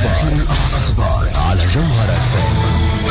الأخبار على جوهر FM.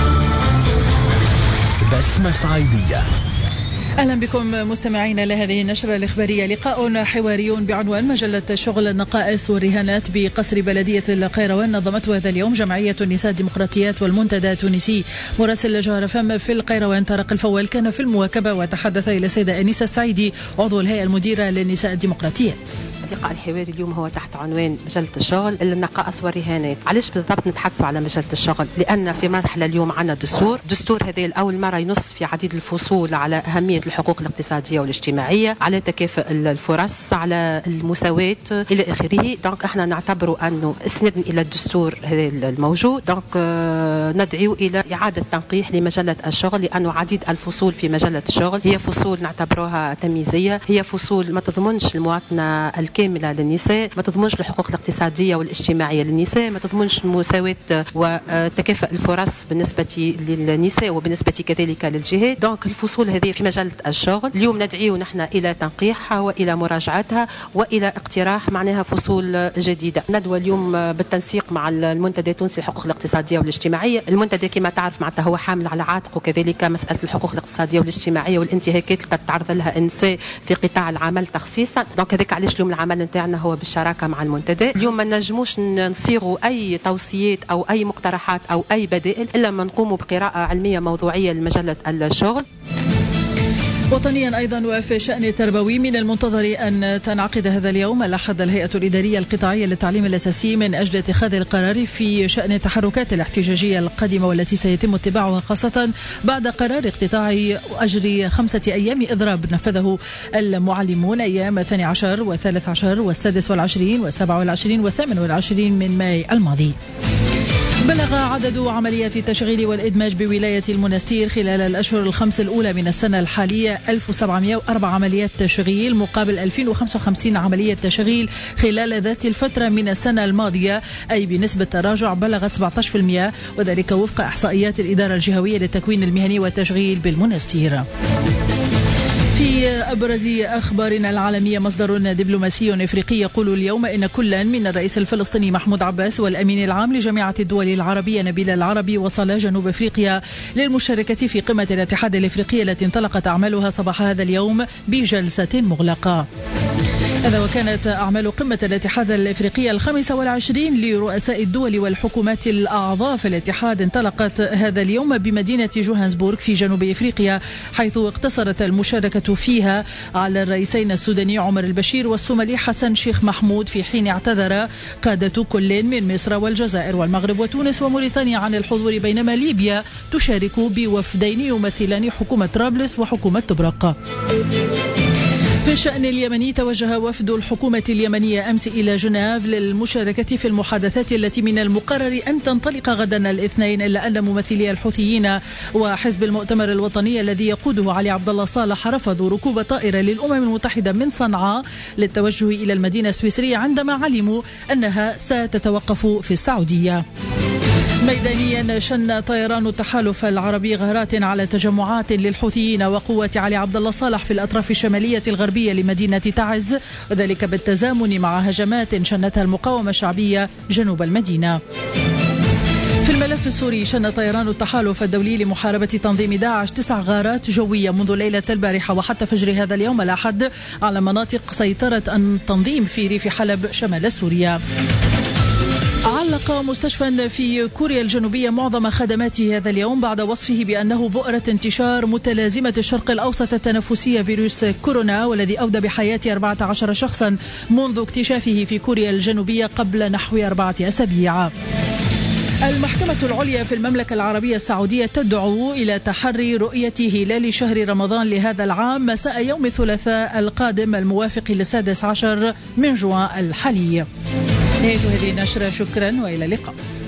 بسمة صعيدية. أهلا بكم مستمعين لهذه النشرة الإخبارية. لقاء حواري بعنوان مجلة شغل النقائص والرهانات بقصر بلدية القيروان نظمته هذا اليوم جمعية النساء الديمقراطيات والمنتدى التونسي. مراسل جوهر FM في القيروان طارق الفوال كان في المواكبة وتحدث إلى السيدة أنيسة السعيدي عضو الهيئة المديرة للنساء الديمقراطيات. اللقاء الحواري اليوم هو تحت عنوان مجلة الشغل النقائص والرهانات. علاش بالضبط نتحدثوا على مجلة الشغل؟ لأن في مرحلة اليوم عنا دستور هذه الأول مرة ينص في عديد الفصول على أهمية الحقوق الاقتصادية والاجتماعية، على تكافؤ الفرص، على المساواة إلى آخره. دونك احنا نعتبروا أنه استنادا إلى الدستور هذا الموجود، دونك ندعو إلى إعادة تنقيح لمجلة الشغل، لأنه عديد الفصول في مجلة الشغل هي فصول نعتبروها تمييزية، هي فصول ما تضمنش المواطنة الكاملة للنساء، ما تضمنش الحقوق الاقتصادية والاجتماعية للنساء، ما تضمنش المساواة وتكافؤ الفرص بالنسبة للنساء وبالنسبة كذلك للجهات. دونك الفصول هذه في مجلة الشغل اليوم ندعو نحن إلى تنقيحها وإلى مراجعتها وإلى اقتراح معناها فصول جديدة. ندوى اليوم بالتنسيق مع المنتدى التونسي للحقوق الاقتصادية والاجتماعية. المنتدى كما تعرف معناتها هو حامل على عاتقه كذلك مسألة الحقوق الاقتصادية والاجتماعية والانتهاكات اللي تتعرض لها النساء في قطاع العمل تخصيصا. دونك هذاك علاش اليوم العمل نتاعنا هو بالشراكة مع المنتدى. اليوم ما نجموش نصيغوا أي توصيات أو أي مقترحات أو أي بدائل إلا ما نقوموا بقراءة علمية موضوعية لمجلة الشغل. وطنيا أيضا وفي شأن التربوي من المنتظر أن تنعقد هذا اليوم الأحد الهيئة الإدارية القطاعية للتعليم الأساسي من أجل اتخاذ القرار في شأن التحركات الاحتجاجية القادمة والتي سيتم اتباعها خاصة بعد قرار اقتطاع أجر 5 أيام إضراب نفذه المعلمون أيام 12 و13 و26 و27 و28 من ماي الماضي. بلغ عدد عمليات التشغيل والإدماج بولاية المنستير خلال الأشهر الخمس الأولى من السنة الحالية 1704 عمليات تشغيل مقابل 2055 عملية تشغيل خلال ذات الفترة من السنة الماضية، أي بنسبة تراجع بلغت 17%، وذلك وفق إحصائيات الإدارة الجهوية للتكوين المهني والتشغيل بالمنستير. في أبرز أخبارنا العالمية، مصدر دبلوماسي إفريقي يقول اليوم إن كلا من الرئيس الفلسطيني محمود عباس والأمين العام لجامعة الدول العربية نبيل العربي وصل جنوب أفريقيا للمشاركة في قمة الاتحاد الإفريقي التي انطلقت أعمالها صباح هذا اليوم بجلسة مغلقة. هذا وكانت أعمال قمة الاتحاد الإفريقي 25 لرؤساء الدول والحكومات الأعضاء في الاتحاد انطلقت هذا اليوم بمدينة جوهانسبورغ في جنوب أفريقيا، حيث اقتصرت المشاركة فيها على الرئيسين السوداني عمر البشير والصومالي حسن شيخ محمود، في حين اعتذر قادة كل من مصر والجزائر والمغرب وتونس وموريتانيا عن الحضور، بينما ليبيا تشارك بوفدين يمثلان حكومة طرابلس وحكومة طبرق. في الشأن اليمني، توجه وفد الحكومة اليمنية أمس إلى جنيف للمشاركة في المحادثات التي من المقرر أن تنطلق غدا الاثنين، إلا أن ممثلي الحوثيين وحزب المؤتمر الوطني الذي يقوده علي عبد الله صالح رفضوا ركوب طائرة للأمم المتحدة من صنعاء للتوجه إلى المدينة السويسرية عندما علموا أنها ستتوقف في السعودية. ميدانيا، شن طيران التحالف العربي غارات على تجمعات للحوثيين وقوات علي عبد الله صالح في الأطراف الشمالية الغربية لمدينة تعز، وذلك بالتزامن مع هجمات شنتها المقاومة الشعبية جنوب المدينة. في الملف السوري، شن طيران التحالف الدولي لمحاربة تنظيم داعش 9 غارات جوية منذ ليلة البارحة وحتى فجر هذا اليوم الأحد على مناطق سيطرة التنظيم في ريف حلب شمال سوريا. علق مستشفى في كوريا الجنوبية معظم خدماته هذا اليوم بعد وصفه بأنه بؤرة انتشار متلازمة الشرق الأوسط التنفسية فيروس كورونا، والذي أودى بحياة 14 شخصا منذ اكتشافه في كوريا الجنوبية قبل نحو 4 أسابيع. المحكمة العليا في المملكة العربية السعودية تدعو إلى تحري رؤية هلال شهر رمضان لهذا العام مساء يوم الثلاثاء القادم الموافق 16 من جوان الحالي. نهاية هذه النشرة، شكرا وإلى اللقاء.